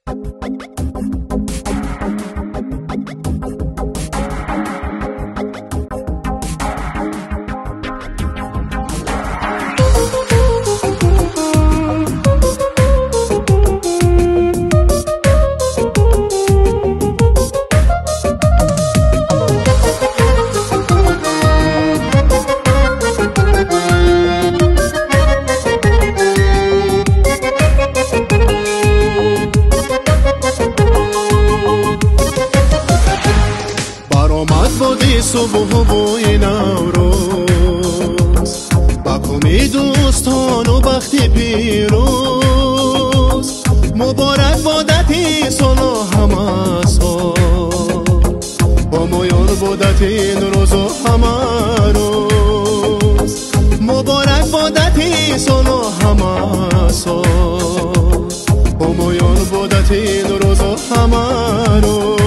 صبح و بوی نوروز با کمی دوستان و بخت پیروز مبارک بادت سال و همه سال با مایان بادت این روز و همه روز مبارک بادت سال و همه سال با مایان بادت این روز و همه روز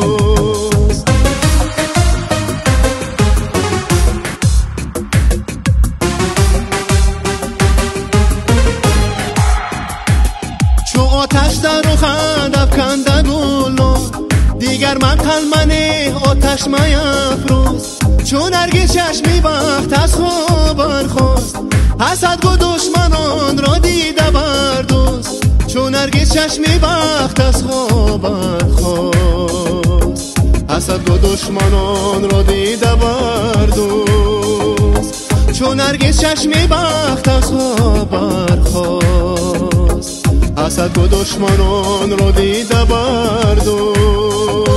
آتش در رخت افکنده گلان دیگر من قلمنه آتش میفروز چون هرگز چشمی بخت از خواب برخاست حسد و دشمنان را دیده بردوز چون هرگز چشمی بخت از خواب برخاست حسد و دشمنان را دیده بردوز چون هرگز چشمی بخت از خواب برخاست حسد و دشمنان را دیده بردوز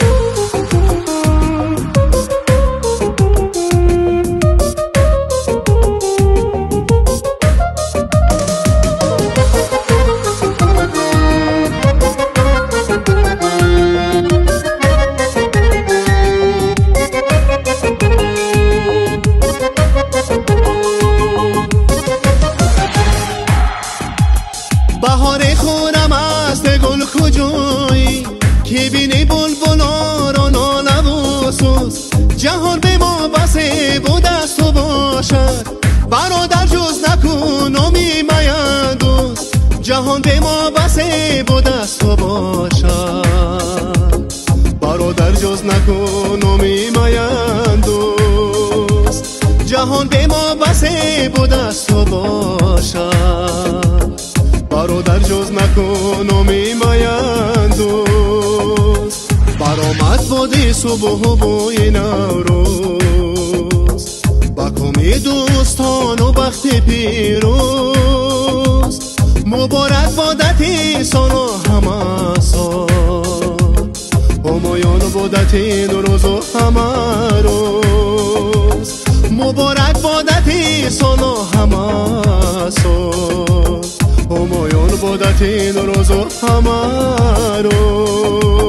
بهار خورم است گل کجایی که بینی بلبلا را ناله و سوز جهان به ما بسه بود است و باشد برادر جز نکن نامی دوست جهان به ما بسه بود است و باشد برادر جز نکن نامی دوست جهان به ما بسه بود است و باشد برادر جز نکن و میمایند دوست برآمد باد صبح و بوی نوروز با کمی دوستان و بخت پیروز مبارک بادت سال و همه سال همایان بادت این روز و همه روز مبارک بادت سال و همه سال همایان بادت این روز و همه روز